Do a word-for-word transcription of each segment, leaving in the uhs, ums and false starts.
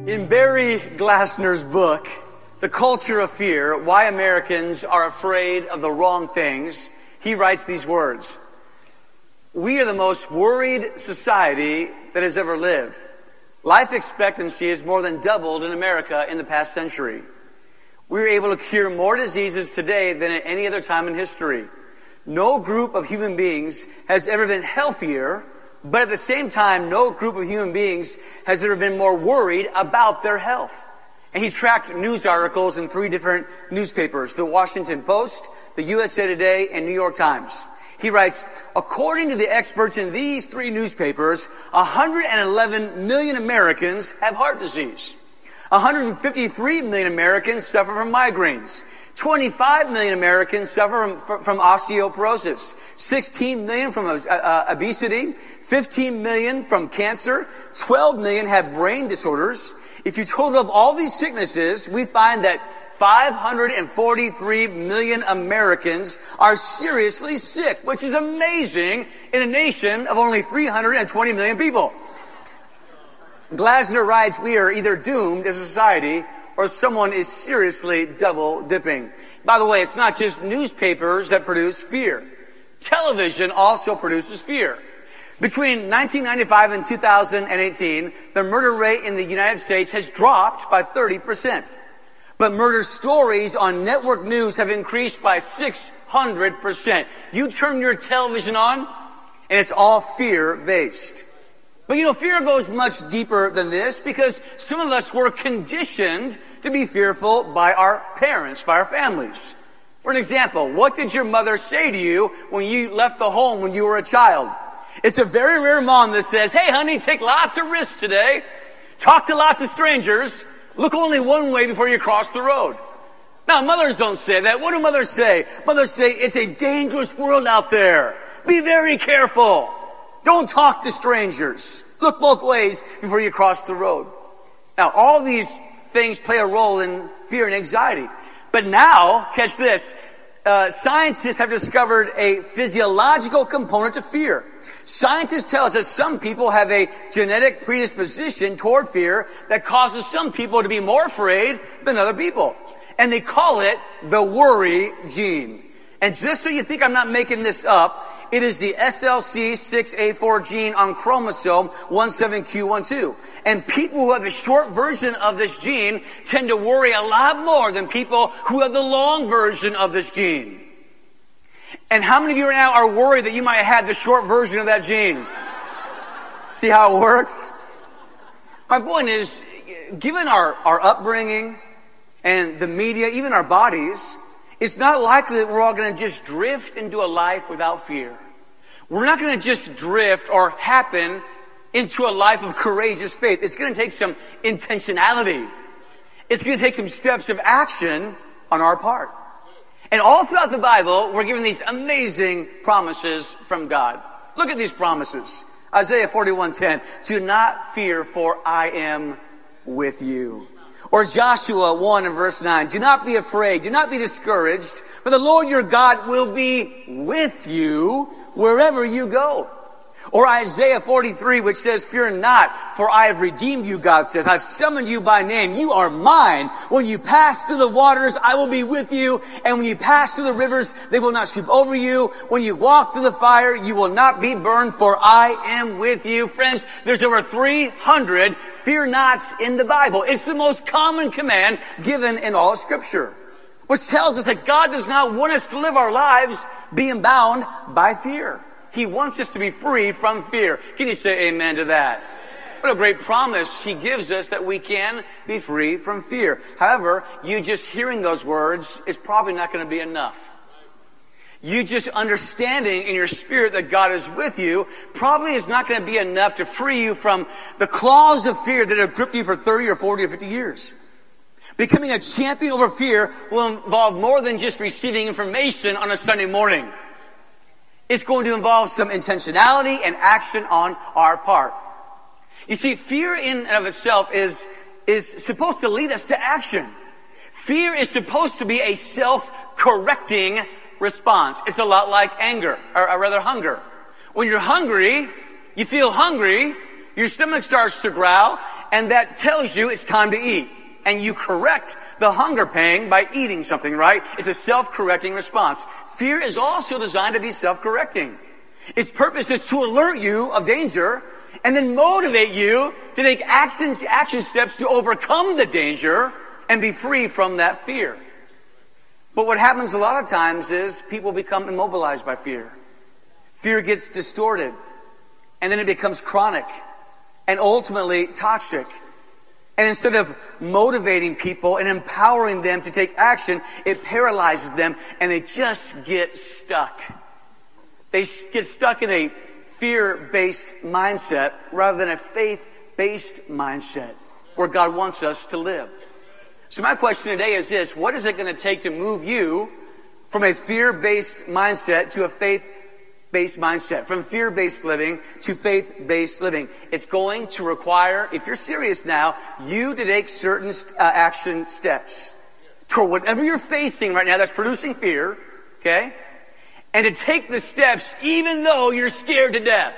In Barry Glassner's book, The Culture of Fear, Why Americans Are Afraid of the Wrong Things, he writes these words. We are the most worried society that has ever lived. Life expectancy has more than doubled in America in the past century. We are able to cure more diseases today than at any other time in history. No group of human beings has ever been healthier, but at the same time, no group of human beings has ever been more worried about their health. And he tracked news articles in three different newspapers, the Washington Post, the U S A Today, and New York Times. He writes, according to the experts in these three newspapers, one hundred eleven million Americans have heart disease. one hundred fifty-three million Americans suffer from migraines. twenty-five million Americans suffer from, from osteoporosis. sixteen million from uh, uh, obesity. fifteen million from cancer. twelve million have brain disorders. If you total up all these sicknesses, we find that five hundred forty-three million Americans are seriously sick, which is amazing in a nation of only three hundred twenty million people. Glasner writes, we are either doomed as a society or someone is seriously double dipping. By the way, it's not just newspapers that produce fear. Television also produces fear. Between nineteen ninety-five and two thousand eighteen, the murder rate in the United States has dropped by thirty percent. But murder stories on network news have increased by six hundred percent. You turn your television on, and it's all fear-based. But you know, fear goes much deeper than this because some of us were conditioned to be fearful by our parents, by our families. For an example, what did your mother say to you when you left the home when you were a child? It's a very rare mom that says, hey honey, take lots of risks today. Talk to lots of strangers. Look only one way before you cross the road. Now, mothers don't say that. What do mothers say? Mothers say, it's a dangerous world out there. Be very careful. Don't talk to strangers. Look both ways before you cross the road. Now, all these things play a role in fear and anxiety. But now, catch this, uh, scientists have discovered a physiological component to fear. Scientists tell us that some people have a genetic predisposition toward fear that causes some people to be more afraid than other people. And they call it the worry gene. And just so you think I'm not making this up, it is the S L C six A four gene on chromosome seventeen Q twelve. And people who have the short version of this gene tend to worry a lot more than people who have the long version of this gene. And how many of you right now are worried that you might have had the short version of that gene? See how it works? My point is, given our, our upbringing and the media, even our bodies, it's not likely that we're all going to just drift into a life without fear. We're not going to just drift or happen into a life of courageous faith. It's going to take some intentionality. It's going to take some steps of action on our part. And all throughout the Bible, we're given these amazing promises from God. Look at these promises. Isaiah forty-one ten, do not fear, for I am with you. Or Joshua one and verse nine, do not be afraid, do not be discouraged, for the Lord your God will be with you wherever you go. Or Isaiah forty-three, which says, fear not, for I have redeemed you, God says. I've summoned you by name. You are mine. When you pass through the waters, I will be with you. And when you pass through the rivers, they will not sweep over you. When you walk through the fire, you will not be burned, for I am with you. Friends, there's over three hundred fear nots in the Bible. It's the most common command given in all of Scripture, which tells us that God does not want us to live our lives being bound by fear. He wants us to be free from fear. Can you say amen to that? What a great promise he gives us that we can be free from fear. However, you just hearing those words is probably not going to be enough. You just understanding in your spirit that God is with you probably is not going to be enough to free you from the claws of fear that have gripped you for thirty or forty or fifty years. Becoming a champion over fear will involve more than just receiving information on a Sunday morning. It's going to involve some intentionality and action on our part. You see, fear in and of itself is, is supposed to lead us to action. Fear is supposed to be a self-correcting response. It's a lot like anger, or, or rather hunger. When you're hungry, you feel hungry, your stomach starts to growl, and that tells you it's time to eat. And you correct the hunger pang by eating something, right? It's a self-correcting response. Fear is also designed to be self-correcting. Its purpose is to alert you of danger and then motivate you to take action, action steps to overcome the danger and be free from that fear. But what happens a lot of times is people become immobilized by fear. Fear gets distorted, and then it becomes chronic and ultimately toxic. And instead of motivating people and empowering them to take action, it paralyzes them and they just get stuck. They get stuck in a fear-based mindset rather than a faith-based mindset where God wants us to live. So my question today is this: what is it going to take to move you from a fear-based mindset to a faith-based mindset? From fear-based living to faith-based living. It's going to require, if you're serious now, you to take certain uh, action steps toward whatever you're facing right now that's producing fear, okay? And to take the steps even though you're scared to death.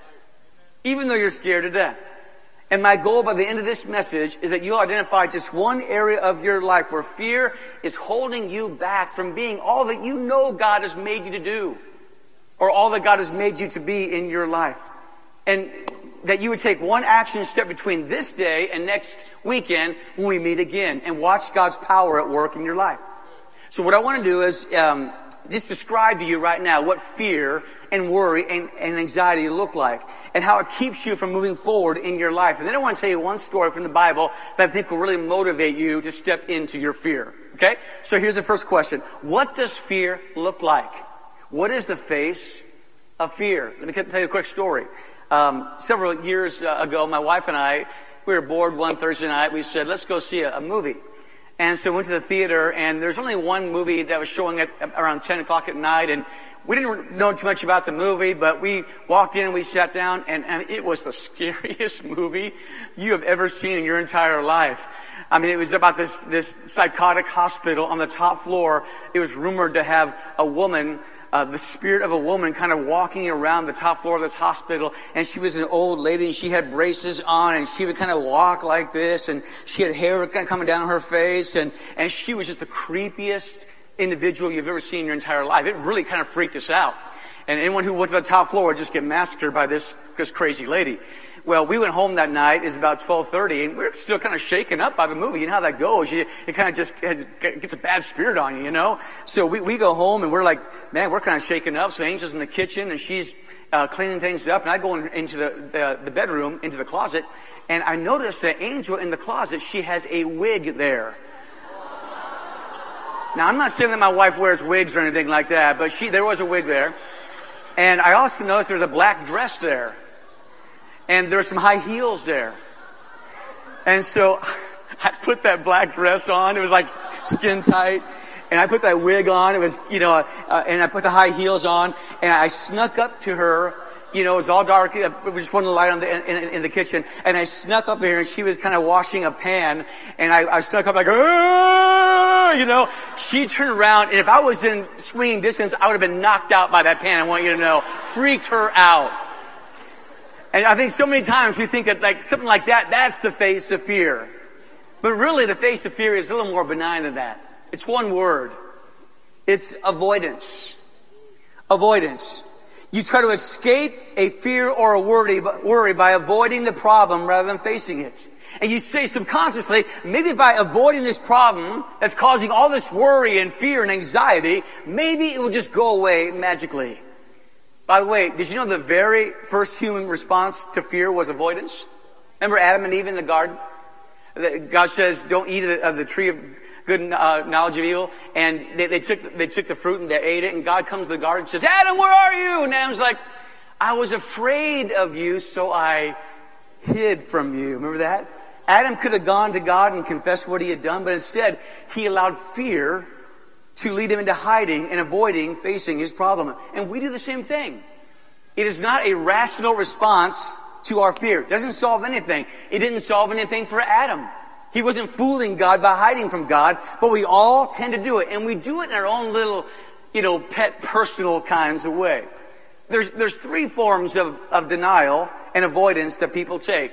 Even though you're scared to death. And my goal by the end of this message is that you'll identify just one area of your life where fear is holding you back from being all that you know God has made you to do, or all that God has made you to be in your life. And that you would take one action step between this day and next weekend when we meet again and watch God's power at work in your life. So what I want to do is um, just describe to you right now what fear and worry and, and anxiety look like and how it keeps you from moving forward in your life. And then I want to tell you one story from the Bible that I think will really motivate you to step into your fear. Okay? So here's the first question. What does fear look like? What is the face of fear? Let me tell you a quick story. Um, several years ago, my wife and I, we were bored one Thursday night. We said, let's go see a, a movie. And so we went to the theater, and there's only one movie that was showing at around ten o'clock at night, and we didn't know too much about the movie, but we walked in and we sat down, and, and it was the scariest movie you have ever seen in your entire life. I mean, it was about this, this psychotic hospital on the top floor. It was rumored to have a woman, Uh, the spirit of a woman kind of walking around the top floor of this hospital, and she was an old lady, and she had braces on, and she would kind of walk like this, and she had hair kind of coming down her face, and, and she was just the creepiest individual you've ever seen in your entire life. It really kind of freaked us out. And anyone who went to the top floor would just get massacred by this, this crazy lady. Well, we went home that night. It's about twelve thirty, and we're still kind of shaken up by the movie. You know how that goes. You, it kind of just has, gets a bad spirit on you, you know? So we, we go home, and we're like, man, we're kind of shaken up. So Angel's in the kitchen, and she's uh, cleaning things up. And I go in, into the, the, the bedroom, into the closet, and I notice that Angel in the closet, she has a wig there. Now, I'm not saying that my wife wears wigs or anything like that, but she there was a wig there. And I also noticed there was a black dress there. And there were some high heels there. And so I put that black dress on. It was like skin tight. And I put that wig on. It was, you know, uh, and I put the high heels on. And I snuck up to her. You know, it was all dark. It was just one light on the, in, in the kitchen. And I snuck up here, and she was kind of washing a pan. And I, I snuck up like, ah! You know. She turned around, and if I was in swinging distance, I would have been knocked out by that pan. I want you to know. Freaked her out. And I think so many times we think that like something like that, that's the face of fear. But really the face of fear is a little more benign than that. It's one word. It's avoidance. Avoidance. You try to escape a fear or a worry, worry by avoiding the problem rather than facing it. And you say subconsciously, maybe by avoiding this problem that's causing all this worry and fear and anxiety, maybe it will just go away magically. By the way, did you know the very first human response to fear was avoidance? Remember Adam and Eve in the garden? God says, don't eat of the tree of good uh, knowledge of evil. And they, they took they took the fruit and they ate it. And God comes to the garden and says, Adam, where are you? And Adam's like, I was afraid of you, so I hid from you. Remember that? Adam could have gone to God and confessed what he had done, but instead he allowed fear to lead him into hiding and avoiding facing his problem. And we do the same thing. It is not a rational response to our fear. It doesn't solve anything. It didn't solve anything for Adam. He wasn't fooling God by hiding from God, but we all tend to do it. And we do it in our own little, you know, pet personal kinds of way. There's, there's three forms of, of denial and avoidance that people take.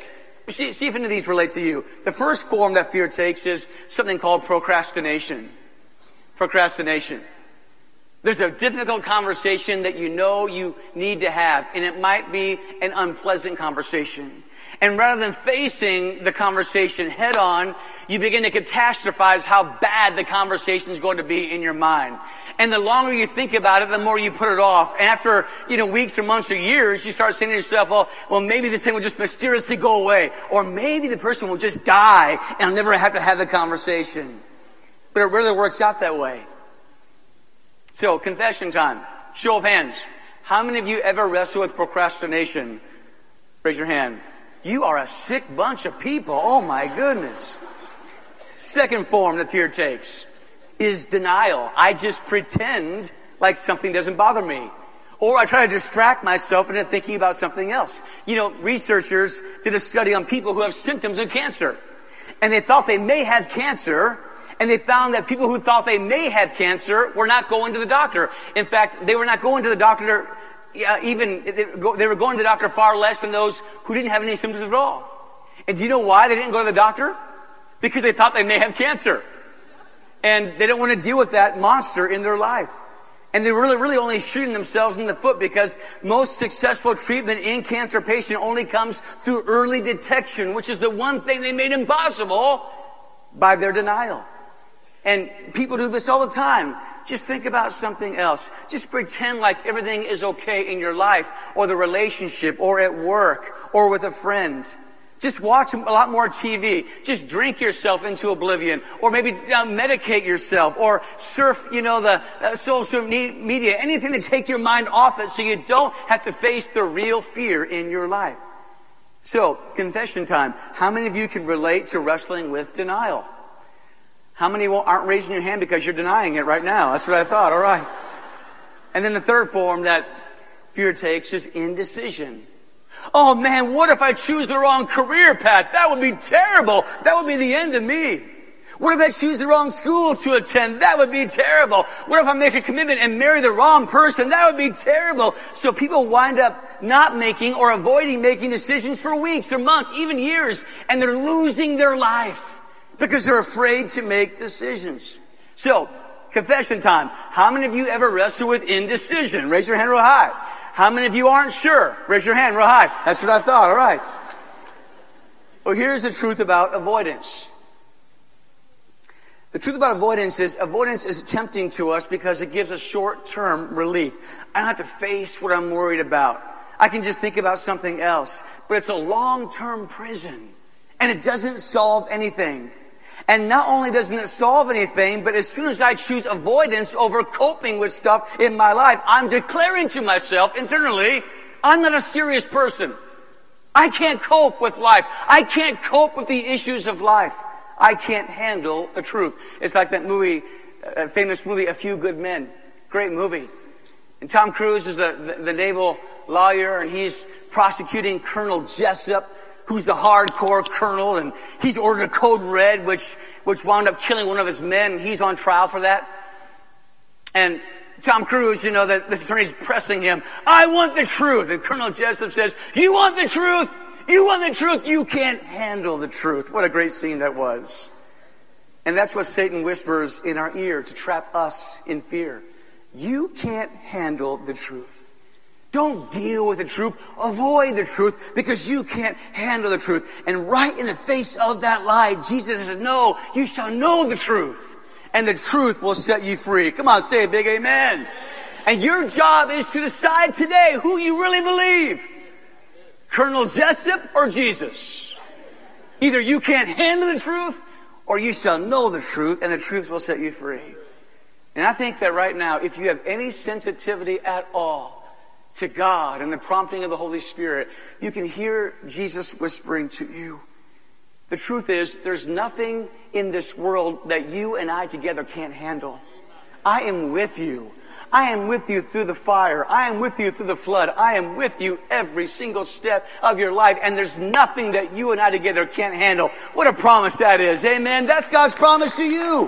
See, see if any of these relate to you. The first form that fear takes is something called procrastination. Procrastination. There's a difficult conversation that you know you need to have, and it might be an unpleasant conversation. And rather than facing the conversation head on, you begin to catastrophize how bad the conversation is going to be in your mind. And the longer you think about it, the more you put it off. And after, you know, weeks or months or years, you start saying to yourself, well, well, maybe this thing will just mysteriously go away. Or maybe the person will just die and I'll never have to have the conversation. But it rarely works out that way. So, confession time. Show of hands. How many of you ever wrestle with procrastination? Raise your hand. You are a sick bunch of people. Oh my goodness. Second form that fear takes is denial. I just pretend like something doesn't bother me. Or I try to distract myself into thinking about something else. You know, researchers did a study on people who have symptoms of cancer. And they thought they may have cancer. And they found that people who thought they may have cancer were not going to the doctor. In fact, they were not going to the doctor Yeah, even, they were going to the doctor far less than those who didn't have any symptoms at all. And do you know why they didn't go to the doctor? Because they thought they may have cancer. And they don't want to deal with that monster in their life. And they're really, really only shooting themselves in the foot because most successful treatment in cancer patient only comes through early detection, which is the one thing they made impossible by their denial. And people do this all the time. Just think about something else. Just pretend like everything is okay in your life or the relationship or at work or with a friend. Just watch a lot more T V. Just drink yourself into oblivion or maybe uh, medicate yourself or surf, you know, the uh, social media. Anything to take your mind off it so you don't have to face the real fear in your life. So, confession time. How many of you can relate to wrestling with denial? How many aren't raising your hand because you're denying it right now? That's what I thought. All right. And then the third form that fear takes is indecision. Oh man, what if I choose the wrong career path? That would be terrible. That would be the end of me. What if I choose the wrong school to attend? That would be terrible. What if I make a commitment and marry the wrong person? That would be terrible. So people wind up not making or avoiding making decisions for weeks or months, even years, and they're losing their life. Because they're afraid to make decisions. So, confession time. How many of you ever wrestle with indecision? Raise your hand real high. How many of you aren't sure? Raise your hand real high. That's what I thought. All right. Well, here's the truth about avoidance. The truth about avoidance is avoidance is tempting to us because it gives us short-term relief. I don't have to face what I'm worried about. I can just think about something else. But it's a long-term prison. And it doesn't solve anything. And not only doesn't it solve anything, but as soon as I choose avoidance over coping with stuff in my life, I'm declaring to myself internally, I'm not a serious person. I can't cope with life. I can't cope with the issues of life. I can't handle the truth. It's like that movie, uh, famous movie, A Few Good Men. Great movie. And Tom Cruise is the, the, the naval lawyer, and he's prosecuting Colonel Jessup, who's the hardcore colonel, and he's ordered a code red, which, which wound up killing one of his men, and he's on trial for that. And Tom Cruise, you know, the, the attorney's pressing him, I want the truth. And Colonel Jessup says, you want the truth? You want the truth? You can't handle the truth. What a great scene that was. And that's what Satan whispers in our ear to trap us in fear. You can't handle the truth. Don't deal with the truth. Avoid the truth because you can't handle the truth. And right in the face of that lie, Jesus says, no, you shall know the truth. And the truth will set you free. Come on, say a big amen. And your job is to decide today who you really believe. Colonel Jessup or Jesus. Either you can't handle the truth or you shall know the truth and the truth will set you free. And I think that right now, if you have any sensitivity at all to God and the prompting of the Holy Spirit, you can hear Jesus whispering to you. The truth is, there's nothing in this world that you and I together can't handle. I am with you. I am with you through the fire. I am with you through the flood. I am with you every single step of your life. And there's nothing that you and I together can't handle. What a promise that is. Amen. That's God's promise to you.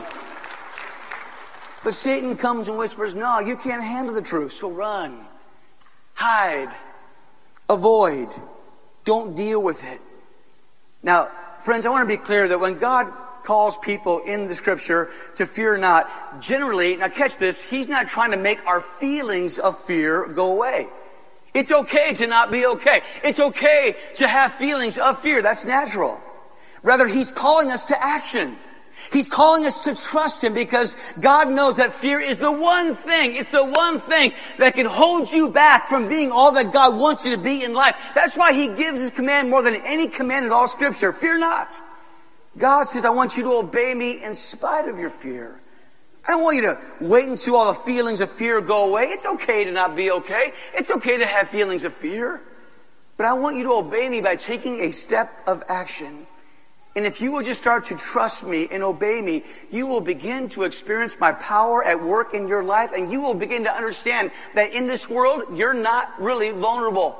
But Satan comes and whispers, no, you can't handle the truth. So run. Hide. Avoid. Don't deal with it. Now, friends, I want to be clear that when God calls people in the scripture to fear not, generally, now catch this, he's not trying to make our feelings of fear go away. It's okay to not be okay. It's okay to have feelings of fear. That's natural. Rather, he's calling us to action. He's calling us to trust him because God knows that fear is the one thing, it's the one thing that can hold you back from being all that God wants you to be in life. That's why he gives his command more than any command in all scripture. Fear not. God says, I want you to obey me in spite of your fear. I don't want you to wait until all the feelings of fear go away. It's okay to not be okay. It's okay to have feelings of fear. But I want you to obey me by taking a step of action. And if you will just start to trust me and obey me, you will begin to experience my power at work in your life, and you will begin to understand that in this world, you're not really vulnerable.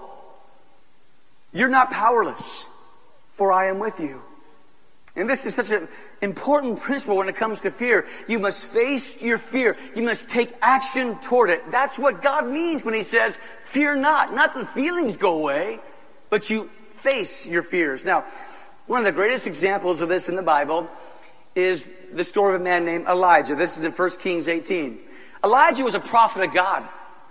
You're not powerless, for I am with you. And this is such an important principle when it comes to fear. You must face your fear. You must take action toward it. That's what God means when he says, fear not. Not the feelings go away, but you face your fears. Now, one of the greatest examples of this in the Bible is the story of a man named Elijah. This is in First Kings eighteen. Elijah was a prophet of God.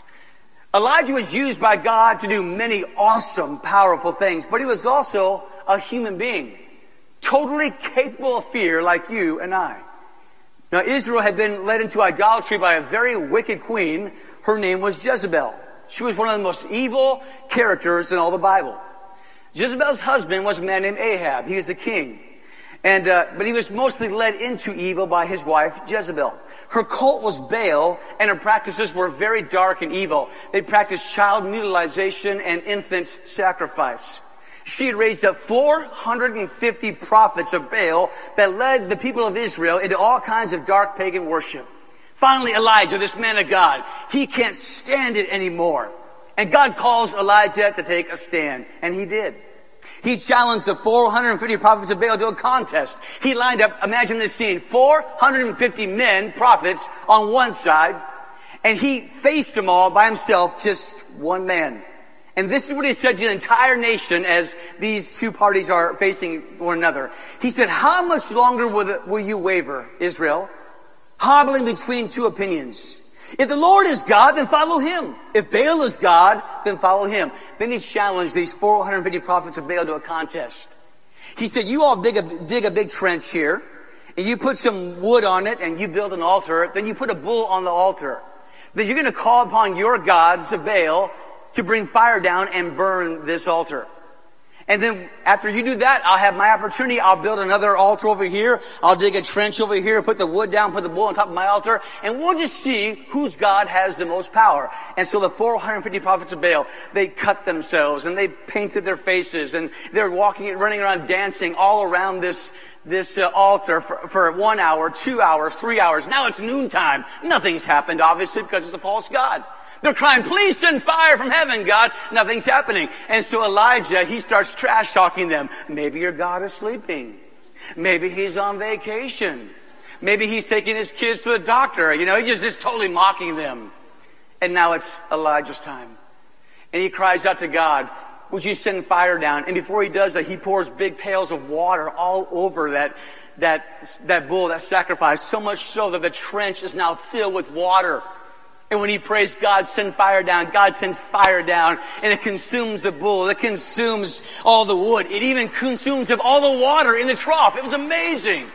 Elijah was used by God to do many awesome, powerful things, but he was also a human being, totally capable of fear like you and I. Now, Israel had been led into idolatry by a very wicked queen. Her name was Jezebel. She was one of the most evil characters in all the Bible. Jezebel's husband was a man named Ahab. He was the king. And, uh, but he was mostly led into evil by his wife, Jezebel. Her cult was Baal, and her practices were very dark and evil. They practiced child mutilation and infant sacrifice. She had raised up four hundred fifty prophets of Baal that led the people of Israel into all kinds of dark pagan worship. Finally, Elijah, this man of God, he can't stand it anymore. And God calls Elijah to take a stand. And he did. He challenged the four hundred fifty prophets of Baal to a contest. He lined up, imagine this scene, four hundred fifty men, prophets, on one side. And he faced them all by himself, just one man. And this is what he said to the entire nation as these two parties are facing one another. He said, how much longer will, the, will you waver, Israel, hobbling between two opinions? If the Lord is God, then follow him. If Baal is God, then follow him. Then he challenged these four hundred fifty prophets of Baal to a contest. He said, you all dig a, dig a big trench here, and you put some wood on it, and you build an altar. Then you put a bull on the altar. Then you're going to call upon your gods of Baal to bring fire down and burn this altar. And then after you do that, I'll have my opportunity. I'll build another altar over here. I'll dig a trench over here, put the wood down, put the bull on top of my altar, and we'll just see whose God has the most power. And so the four hundred fifty prophets of Baal, they cut themselves and they painted their faces and they're walking and running around dancing all around this this uh, altar for, for one hour, two hours, three hours. Now it's noontime. Nothing's happened, obviously, because it's a false god. They're crying, please send fire from heaven, God. Nothing's happening. And so Elijah, he starts trash talking them. Maybe your God is sleeping. Maybe he's on vacation. Maybe he's taking his kids to the doctor. You know, he's just, just totally mocking them. And now it's Elijah's time. And he cries out to God, would you send fire down? And before he does that, he pours big pails of water all over that, that, that bull, that sacrifice. So much so that the trench is now filled with water. And when he prays, God, send fire down, God sends fire down, and it consumes the bull. It consumes all the wood. It even consumes up all the water in the trough. It was amazing.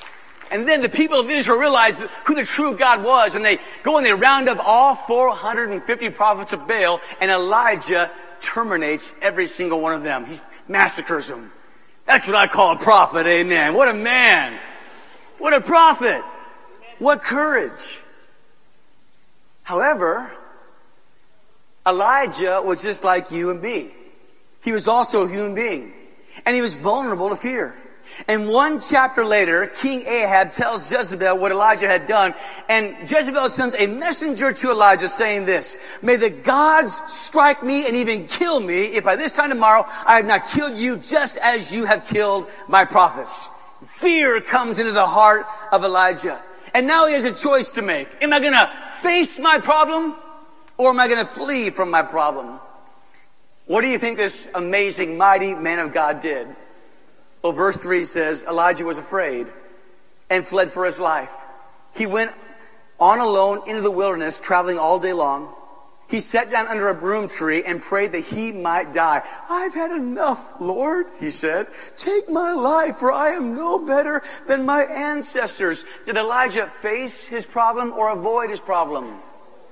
And then the people of Israel realized who the true God was, and they go and they round up all four hundred fifty prophets of Baal, and Elijah terminates every single one of them. He massacres them. That's what I call a prophet, amen. What a man. What a prophet. What courage. However, Elijah was just like you and me. He was also a human being. And he was vulnerable to fear. And one chapter later, King Ahab tells Jezebel what Elijah had done. And Jezebel sends a messenger to Elijah saying this, may the gods strike me and even kill me if by this time tomorrow I have not killed you just as you have killed my prophets. Fear comes into the heart of Elijah. And now he has a choice to make. Am I going to face my problem or am I going to flee from my problem? What do you think this amazing, mighty man of God did? Well, verse three says, Elijah was afraid and fled for his life. He went on alone into the wilderness, traveling all day long. He sat down under a broom tree and prayed that he might die. I've had enough, Lord, he said. Take my life, for I am no better than my ancestors. Did Elijah face his problem or avoid his problem?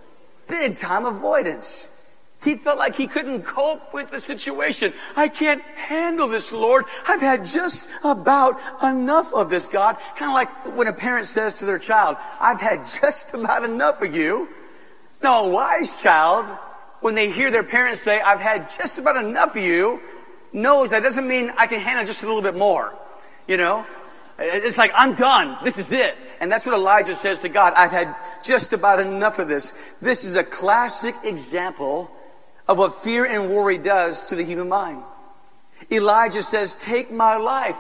Big time avoidance. He felt like he couldn't cope with the situation. I can't handle this, Lord. I've had just about enough of this, God. Kind of like when a parent says to their child, I've had just about enough of you. Now, a wise child, when they hear their parents say, I've had just about enough of you, knows that doesn't mean I can handle just a little bit more. You know? It's like, I'm done. This is it. And that's what Elijah says to God. I've had just about enough of this. This is a classic example of what fear and worry does to the human mind. Elijah says, take my life.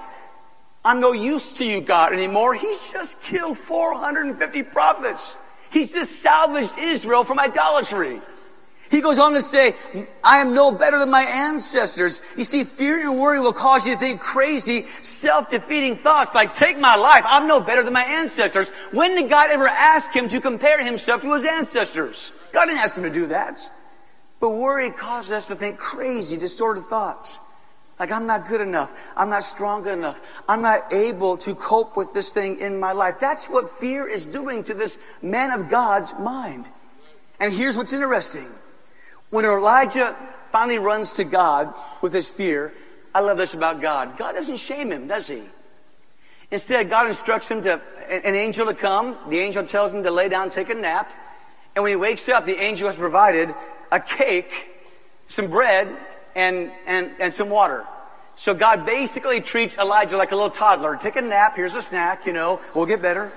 I'm no use to you, God, anymore. He's just killed four hundred fifty prophets. He's just salvaged Israel from idolatry. He goes on to say, I am no better than my ancestors. You see, fear and worry will cause you to think crazy, self-defeating thoughts like, take my life. I'm no better than my ancestors. When did God ever ask him to compare himself to his ancestors? God didn't ask him to do that. But worry causes us to think crazy, distorted thoughts. Like, I'm not good enough. I'm not strong enough. I'm not able to cope with this thing in my life. That's what fear is doing to this man of God's mind. And here's what's interesting. When Elijah finally runs to God with his fear, I love this about God. God doesn't shame him, does he? Instead, God instructs him to, an angel to come. The angel tells him to lay down, take a nap. And when he wakes up, the angel has provided a cake, some bread, and, and, and some water. So God basically treats Elijah like a little toddler. Take a nap, here's a snack, you know, we'll get better.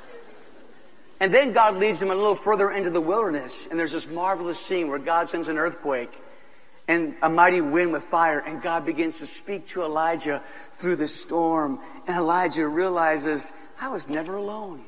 And then God leads him a little further into the wilderness. And there's this marvelous scene where God sends an earthquake and a mighty wind with fire. And God begins to speak to Elijah through the storm. And Elijah realizes, I was never alone.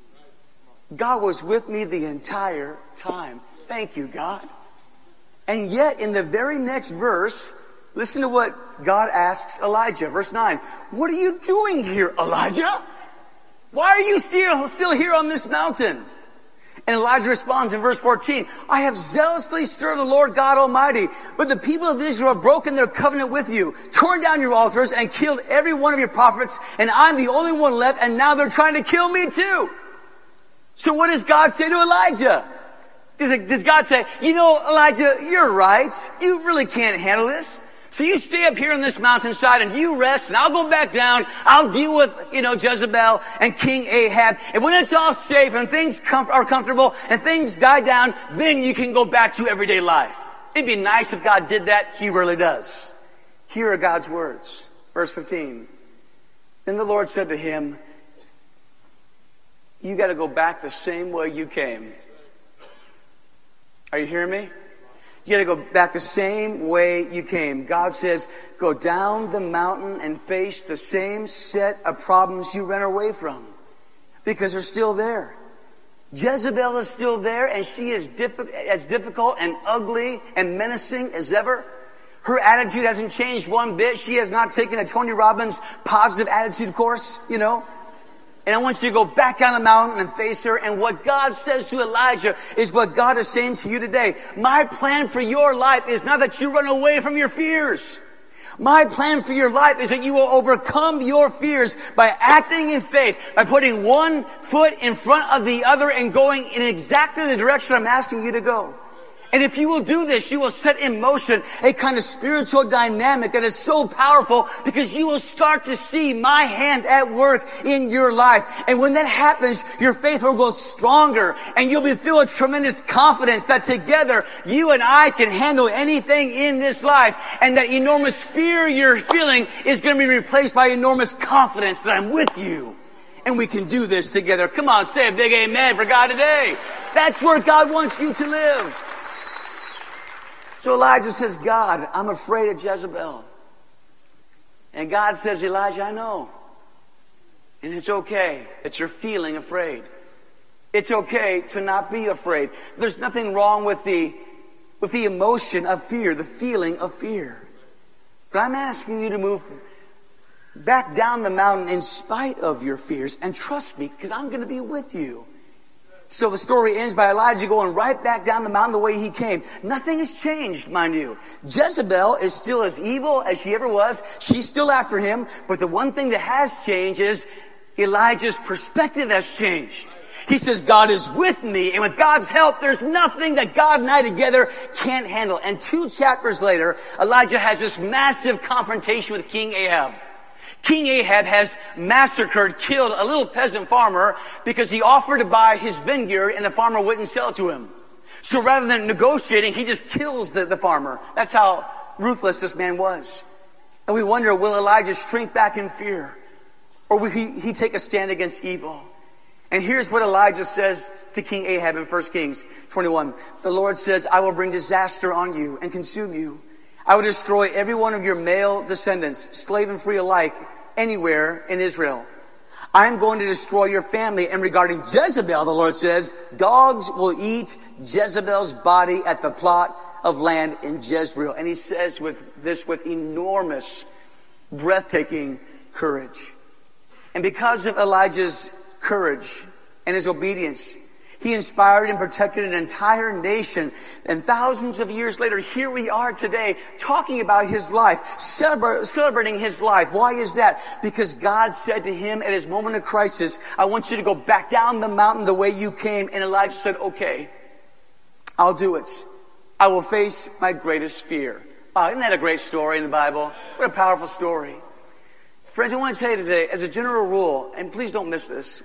God was with me the entire time. Thank you, God. And yet, in the very next verse, listen to what God asks Elijah. Verse nine. What are you doing here, Elijah? Why are you still, still here on this mountain? And Elijah responds in verse fourteen. I have zealously served the Lord God Almighty, but the people of Israel have broken their covenant with you, torn down your altars, and killed every one of your prophets, and I'm the only one left, and now they're trying to kill me too. So what does God say to Elijah? Does, it, does God say, you know, Elijah, you're right. You really can't handle this. So you stay up here on this mountainside and you rest and I'll go back down. I'll deal with, you know, Jezebel and King Ahab. And when it's all safe and things com- are comfortable and things die down, then you can go back to everyday life. It'd be nice if God did that. He really does. Here are God's words. Verse fifteen. Then the Lord said to him, you got to go back the same way you came. Are you hearing me? You got to go back the same way you came. God says, go down the mountain and face the same set of problems you ran away from. Because they're still there. Jezebel is still there and she is diffi- as difficult and ugly and menacing as ever. Her attitude hasn't changed one bit. She has not taken a Tony Robbins positive attitude course, you know. And I want you to go back down the mountain and face her. And what God says to Elijah is what God is saying to you today. My plan for your life is not that you run away from your fears. My plan for your life is that you will overcome your fears by acting in faith, by putting one foot in front of the other and going in exactly the direction I'm asking you to go. And if you will do this, you will set in motion a kind of spiritual dynamic that is so powerful because you will start to see my hand at work in your life. And when that happens, your faith will grow stronger and you'll be filled with tremendous confidence that together you and I can handle anything in this life. And that enormous fear you're feeling is going to be replaced by enormous confidence that I'm with you. And we can do this together. Come on, say a big amen for God today. That's where God wants you to live. So Elijah says, God, I'm afraid of Jezebel. And God says, Elijah, I know. And it's okay that you're feeling afraid. It's okay to not be afraid. There's nothing wrong with the, with the emotion of fear, the feeling of fear. But I'm asking you to move back down the mountain in spite of your fears and trust me because I'm going to be with you. So the story ends by Elijah going right back down the mountain the way he came. Nothing has changed, mind you. Jezebel is still as evil as she ever was. She's still after him. But the one thing that has changed is Elijah's perspective has changed. He says, God is with me, and with God's help, there's nothing that God and I together can't handle. And two chapters later, Elijah has this massive confrontation with King Ahab. King Ahab has massacred, killed a little peasant farmer because he offered to buy his vineyard and the farmer wouldn't sell it to him. So rather than negotiating, he just kills the, the farmer. That's how ruthless this man was. And we wonder, will Elijah shrink back in fear? Or will he, he take a stand against evil? And here's what Elijah says to King Ahab in First Kings twenty-one. The Lord says, I will bring disaster on you and consume you. I will destroy every one of your male descendants, slave and free alike, anywhere in Israel. I am going to destroy your family. And regarding Jezebel, the Lord says, dogs will eat Jezebel's body at the plot of land in Jezreel. And he says with this with enormous, breathtaking courage. And because of Elijah's courage and his obedience, he inspired and protected an entire nation. And thousands of years later, here we are today talking about his life, celebra- celebrating his life. Why is that? Because God said to him at his moment of crisis, I want you to go back down the mountain the way you came. And Elijah said, okay, I'll do it. I will face my greatest fear. Wow, isn't that a great story in the Bible? What a powerful story. Friends, I want to tell you today, as a general rule, and please don't miss this,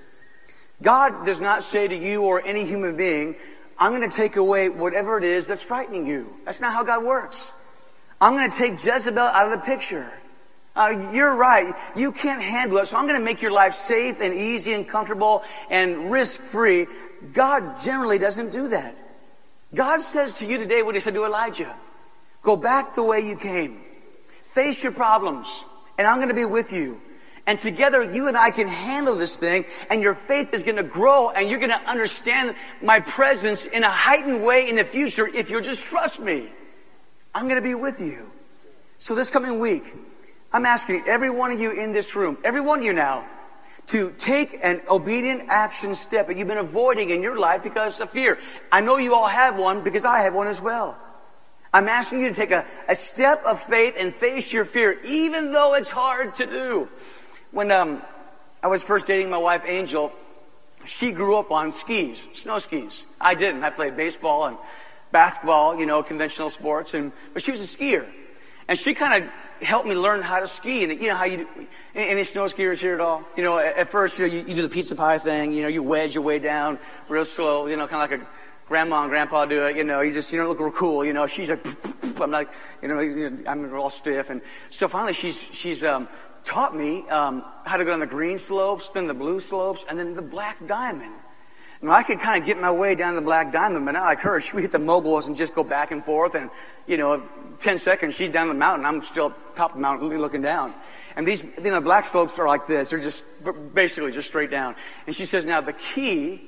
God does not say to you or any human being, I'm going to take away whatever it is that's frightening you. That's not how God works. I'm going to take Jezebel out of the picture. Uh, you're right. You can't handle it, so I'm going to make your life safe and easy and comfortable and risk-free. God generally doesn't do that. God says to you today what he said to Elijah. Go back the way you came. Face your problems, and I'm going to be with you. And together, you and I can handle this thing, and your faith is going to grow, and you're going to understand my presence in a heightened way in the future if you'll just trust me. I'm going to be with you. So this coming week, I'm asking every one of you in this room, every one of you now, to take an obedient action step that you've been avoiding in your life because of fear. I know you all have one because I have one as well. I'm asking you to take a, a step of faith and face your fear, even though it's hard to do. When um, I was first dating my wife, Angel, she grew up on skis, snow skis. I didn't. I played baseball and basketball, you know, conventional sports, and but she was a skier. And she kind of helped me learn how to ski. And you know how you do, any snow skiers here at all? You know, at, at first, you know, you, you do the pizza pie thing, you know, you wedge your way down real slow, you know, kind of like a grandma and grandpa do it, you know, you just, you know, look real cool, you know, she's like, I'm like, you know, I'm all stiff. And so finally she's, she's, um, taught me um, how to go on the green slopes, then the blue slopes, and then the black diamond. Now, I could kind of get my way down the black diamond, but not like her. She would hit the moguls and just go back and forth, and, you know, ten seconds, she's down the mountain. I'm still top of the mountain looking down. And these, you know, black slopes are like this. They're just basically just straight down. And she says, now the key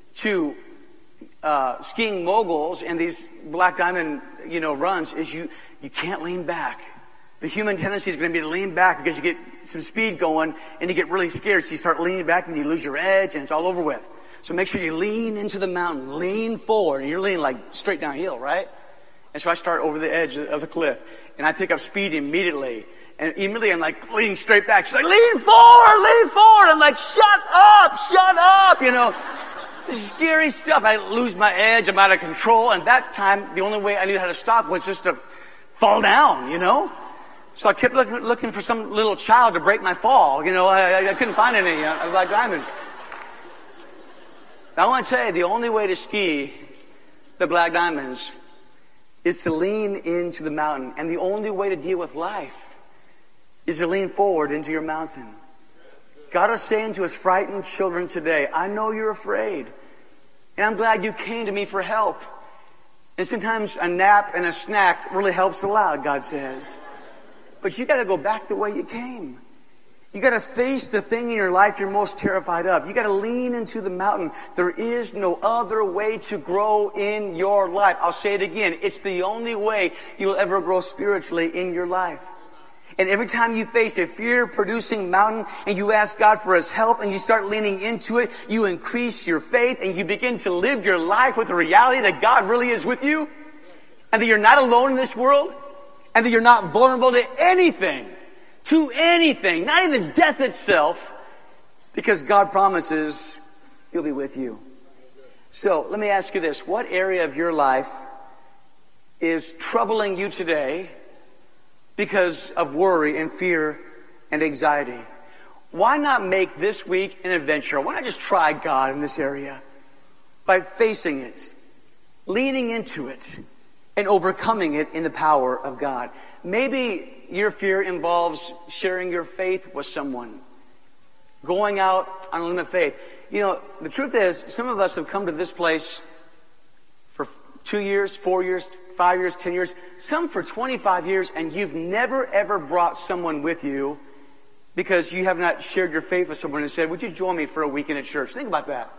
to uh, skiing moguls and these black diamond, you know, runs is you, you can't lean back. The human tendency is going to be to lean back because you get some speed going and you get really scared. So you start leaning back and you lose your edge and it's all over with. So make sure you lean into the mountain, lean forward, and you're leaning like straight downhill, right? And so I start over the edge of the cliff and I pick up speed immediately. And immediately I'm like leaning straight back. She's like, lean forward, lean forward. I'm like, shut up, shut up, you know. This is scary stuff. I lose my edge. I'm out of control. And that time, the only way I knew how to stop was just to fall down, you know. So I kept looking, looking for some little child to break my fall. You know, I, I couldn't find any uh, black diamonds. Now I want to tell you, the only way to ski the black diamonds is to lean into the mountain. And the only way to deal with life is to lean forward into your mountain. God is saying to his frightened children today, I know you're afraid. And I'm glad you came to me for help. And sometimes a nap and a snack really helps a lot, God says. But you got to go back the way you came. You got to face the thing in your life you're most terrified of. You got to lean into the mountain. There is no other way to grow in your life. I'll say it again. It's the only way you'll ever grow spiritually in your life. And every time you face a fear-producing mountain and you ask God for His help and you start leaning into it, you increase your faith and you begin to live your life with the reality that God really is with you and that you're not alone in this world and that you're not vulnerable to anything, to anything, not even death itself, because God promises He'll be with you. So let me ask you this. What area of your life is troubling you today because of worry and fear and anxiety? Why not make this week an adventure? Why not just try God in this area by facing it, leaning into it, and overcoming it in the power of God? Maybe your fear involves sharing your faith with someone, going out on a limb of faith. You know, the truth is, some of us have come to this place for two years, four years, five years, ten years, some for twenty-five years, and you've never ever brought someone with you because you have not shared your faith with someone and said, would you join me for a weekend at church? Think about that.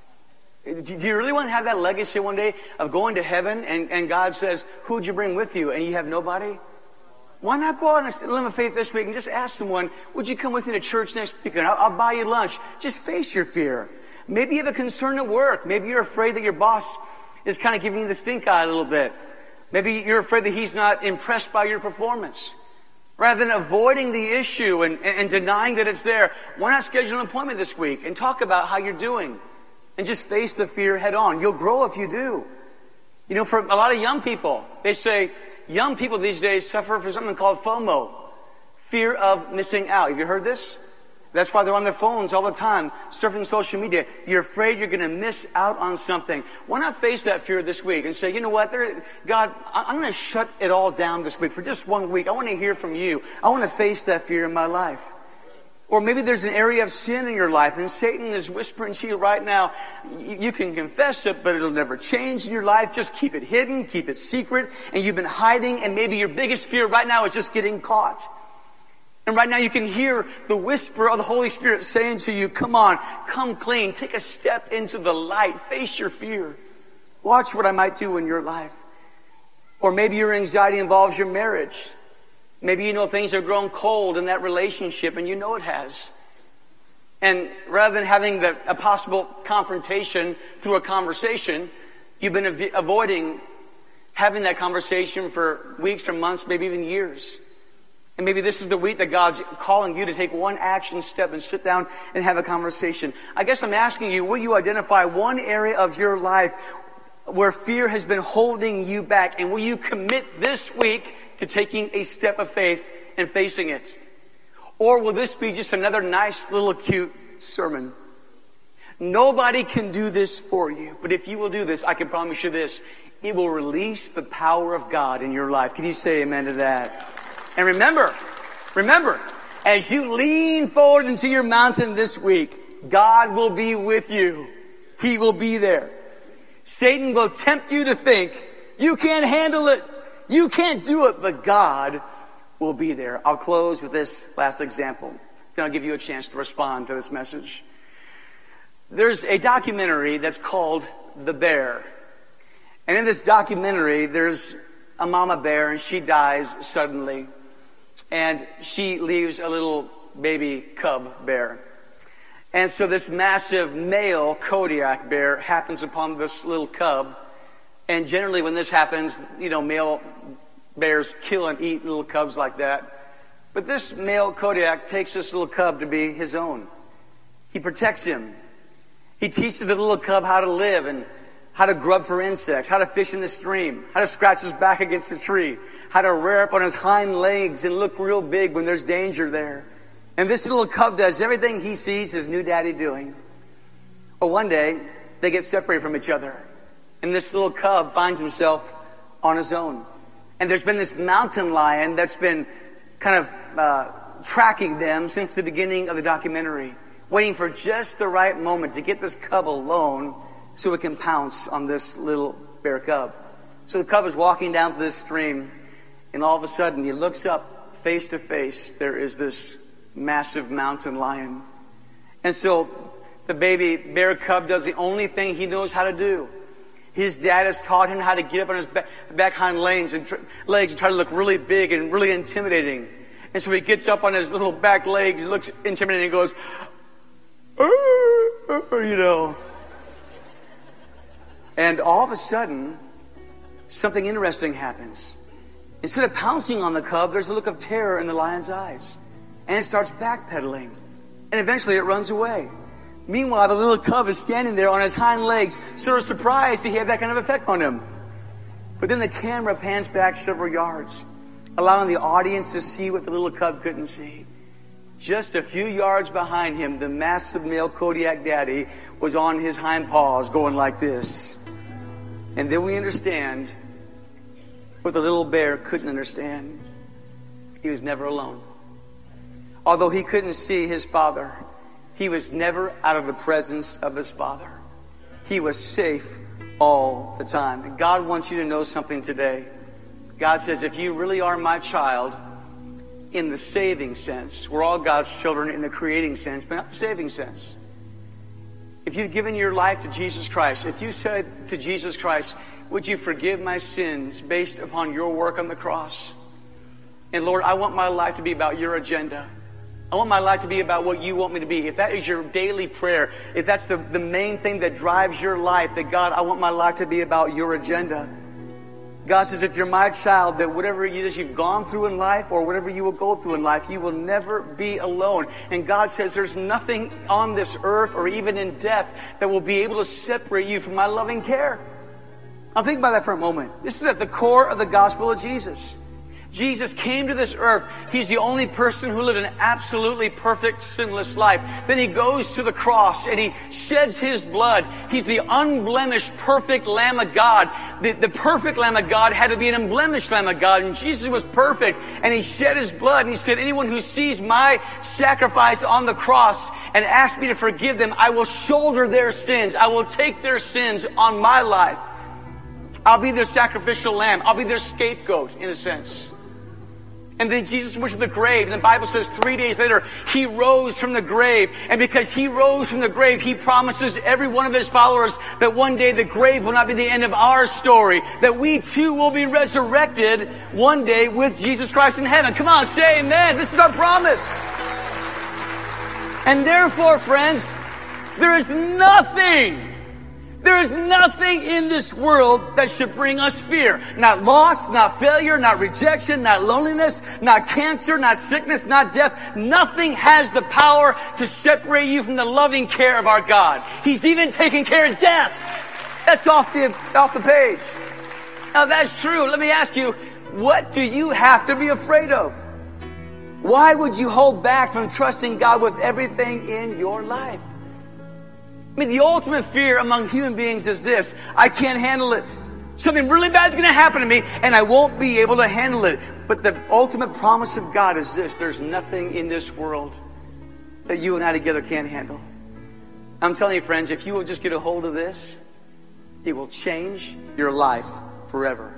Do you really want to have that legacy one day of going to heaven and, and God says, who would you bring with you? And you have nobody? Why not go out on a limb of faith this week and just ask someone, would you come with me to church next weekend? I'll, I'll buy you lunch. Just face your fear. Maybe you have a concern at work. Maybe you're afraid that your boss is kind of giving you the stink eye a little bit. Maybe you're afraid that he's not impressed by your performance. Rather than avoiding the issue and, and, and denying that it's there, why not schedule an appointment this week and talk about how you're doing? And just face the fear head on. You'll grow if you do. You know, for a lot of young people, they say young people these days suffer from something called FOMO. Fear of missing out. Have you heard this? That's why they're on their phones all the time, surfing social media. You're afraid you're going to miss out on something. Why not face that fear this week and say, you know what, there, God, I'm going to shut it all down this week for just one week. I want to hear from you. I want to face that fear in my life. Or maybe there's an area of sin in your life and Satan is whispering to you right now, you can confess it, but it'll never change in your life. Just keep it hidden, keep it secret, and you've been hiding, and maybe your biggest fear right now is just getting caught. And right now you can hear the whisper of the Holy Spirit saying to you, come on, come clean, take a step into the light, face your fear. Watch what I might do in your life. Or maybe your anxiety involves your marriage. Maybe you know things have grown cold in that relationship, and you know it has. And rather than having the, a possible confrontation through a conversation, you've been av- avoiding having that conversation for weeks or months, maybe even years. And maybe this is the week that God's calling you to take one action step and sit down and have a conversation. I guess I'm asking you, will you identify one area of your life where fear has been holding you back? And will you commit this week to taking a step of faith and facing it? Or will this be just another nice little cute sermon? Nobody can do this for you. But if you will do this, I can promise you this. It will release the power of God in your life. Can you say amen to that? And remember, remember, as you lean forward into your mountain this week, God will be with you. He will be there. Satan will tempt you to think, you can't handle it. You can't do it, but God will be there. I'll close with this last example. Then I'll give you a chance to respond to this message. There's a documentary that's called The Bear. And in this documentary, there's a mama bear, and she dies suddenly. And she leaves a little baby cub bear. And so this massive male Kodiak bear happens upon this little cub. And generally when this happens, you know, male bears kill and eat little cubs like that. But this male Kodiak takes this little cub to be his own. He protects him. He teaches the little cub how to live and how to grub for insects, how to fish in the stream, how to scratch his back against a tree, how to rear up on his hind legs and look real big when there's danger there. And this little cub does everything he sees his new daddy doing. Well, one day, they get separated from each other. And this little cub finds himself on his own. And there's been this mountain lion that's been kind of uh, tracking them since the beginning of the documentary, waiting for just the right moment to get this cub alone so it can pounce on this little bear cub. So the cub is walking down to this stream, and all of a sudden he looks up face to face. There is this massive mountain lion. And so the baby bear cub does the only thing he knows how to do. His dad has taught him how to get up on his back, back hind legs and, tr- legs and try to look really big and really intimidating. And so he gets up on his little back legs, he looks intimidating, and goes, you know. And all of a sudden, something interesting happens. Instead of pouncing on the cub, there's a look of terror in the lion's eyes. And it starts backpedaling. And eventually it runs away. Meanwhile, the little cub is standing there on his hind legs, sort of surprised he had that kind of effect on him. But then the camera pans back several yards, allowing the audience to see what the little cub couldn't see. Just a few yards behind him, the massive male Kodiak daddy was on his hind paws going like this. And then we understand what the little bear couldn't understand. He was never alone. Although he couldn't see his father, he was never out of the presence of his father. He was safe all the time. And God wants you to know something today. God says, if you really are my child, in the saving sense, we're all God's children in the creating sense, but not the saving sense. If you've given your life to Jesus Christ, if you said to Jesus Christ, would you forgive my sins based upon your work on the cross? And Lord, I want my life to be about your agenda. I want my life to be about what you want me to be. If that is your daily prayer, if that's the, the main thing that drives your life, that God, I want my life to be about your agenda. God says, if you're my child, that whatever it is you've gone through in life or whatever you will go through in life, you will never be alone. And God says there's nothing on this earth or even in death that will be able to separate you from my loving care. Now think about that for a moment. This is at the core of the gospel of Jesus. Jesus came to this earth. He's the only person who lived an absolutely perfect, sinless life. Then he goes to the cross and he sheds his blood. He's the unblemished, perfect Lamb of God. The, the perfect Lamb of God had to be an unblemished Lamb of God. And Jesus was perfect. And he shed his blood. And he said, anyone who sees my sacrifice on the cross and asks me to forgive them, I will shoulder their sins. I will take their sins on my life. I'll be their sacrificial lamb. I'll be their scapegoat, in a sense. And then Jesus went to the grave, and the Bible says three days later, he rose from the grave. And because he rose from the grave, he promises every one of his followers that one day the grave will not be the end of our story. That we too will be resurrected one day with Jesus Christ in heaven. Come on, say amen. This is our promise. And therefore, friends, there is nothing There is nothing in this world that should bring us fear. Not loss, not failure, not rejection, not loneliness, not cancer, not sickness, not death. Nothing has the power to separate you from the loving care of our God. He's even taken care of death. That's off the, off the page. Now that's true. Let me ask you, what do you have to be afraid of? Why would you hold back from trusting God with everything in your life? I mean, the ultimate fear among human beings is this: I can't handle it. Something really bad is going to happen to me, and I won't be able to handle it. But the ultimate promise of God is this: there's nothing in this world that you and I together can't handle. I'm telling you, friends, if you will just get a hold of this, it will change your life forever.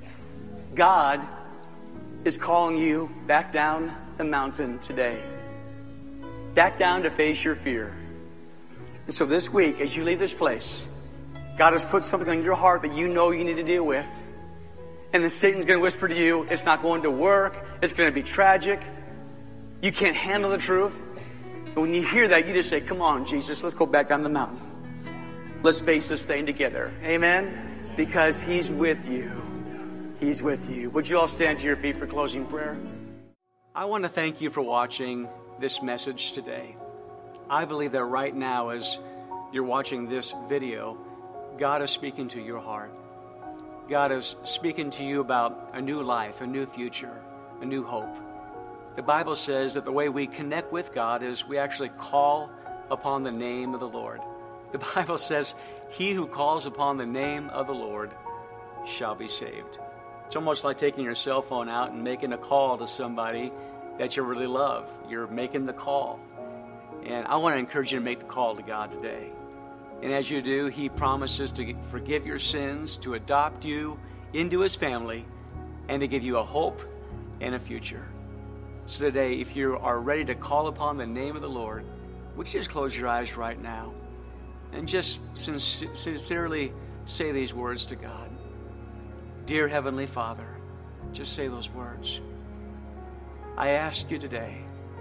God is calling you back down the mountain today. Back down to face your fear. And so this week, as you leave this place, God has put something on your heart that you know you need to deal with. And then Satan's going to whisper to you, it's not going to work. It's going to be tragic. You can't handle the truth. And when you hear that, you just say, come on, Jesus, let's go back down the mountain. Let's face this thing together. Amen? Because he's with you. He's with you. Would you all stand to your feet for closing prayer? I want to thank you for watching this message today. I believe that right now, as you're watching this video, God is speaking to your heart. God is speaking to you about a new life, a new future, a new hope. The Bible says that the way we connect with God is we actually call upon the name of the Lord. The Bible says, he who calls upon the name of the Lord shall be saved. It's almost like taking your cell phone out and making a call to somebody that you really love. You're making the call. And I want to encourage you to make the call to God today. And as you do, he promises to forgive your sins, to adopt you into his family, and to give you a hope and a future. So today, if you are ready to call upon the name of the Lord, would you just close your eyes right now and just sincerely say these words to God. Dear Heavenly Father, just say those words. I ask you today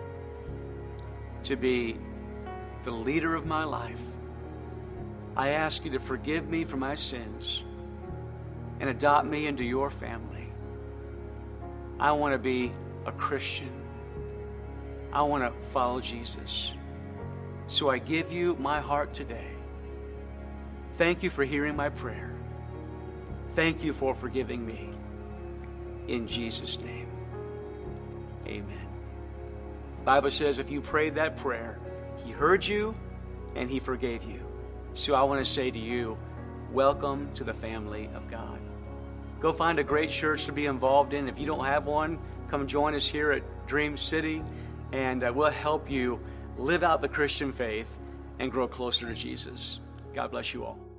to be the leader of my life. I ask you to forgive me for my sins and adopt me into your family. I want to be a Christian. I want to follow Jesus. So I give you my heart today. Thank you for hearing my prayer. Thank you for forgiving me. In Jesus' name, amen. The Bible says if you prayed that prayer, He heard you and He forgave you. So I want to say to you, welcome to the family of God. Go find a great church to be involved in. If you don't have one, come join us here at Dream City, and uh, we'll help you live out the Christian faith and grow closer to Jesus. God bless you all.